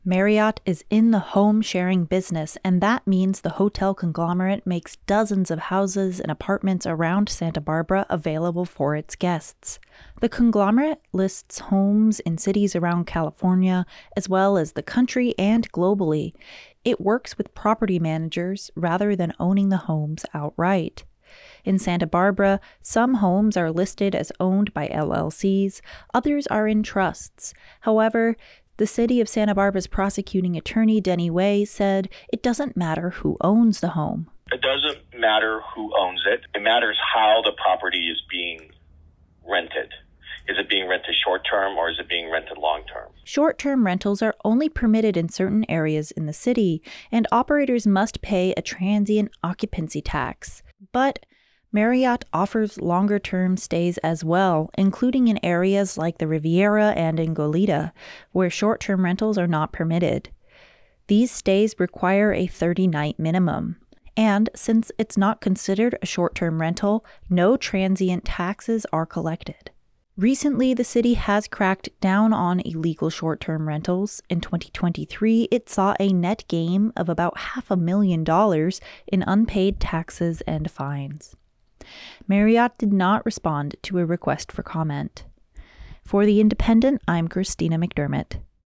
Marriott is in the home-sharing business, and that means the hotel conglomerate makes dozens of houses and apartments around Santa Barbara available for its guests. The conglomerate lists homes in cities around California, as well as the country and globally. It works with property managers rather than owning the homes outright. In Santa Barbara, some homes are listed as owned by LLCs, others are in trusts. However, the city of Santa Barbara's prosecuting attorney, Denny Way, said it doesn't matter who owns the home. It doesn't matter who owns it. It matters how the property is being rented. Is it being rented short-term or is it being rented long-term? Short-term rentals are only permitted in certain areas in the city, and operators must pay a transient occupancy tax. But Marriott offers longer-term stays as well, including in areas like the Riviera and in Goleta, where short-term rentals are not permitted. These stays require a 30-night minimum. And since it's not considered a short-term rental, no transient taxes are collected. Recently, the city has cracked down on illegal short-term rentals. In 2023, it saw a net gain of about $500,000 in unpaid taxes and fines. Marriott did not respond to a request for comment. For The Independent, I'm Christina McDermott.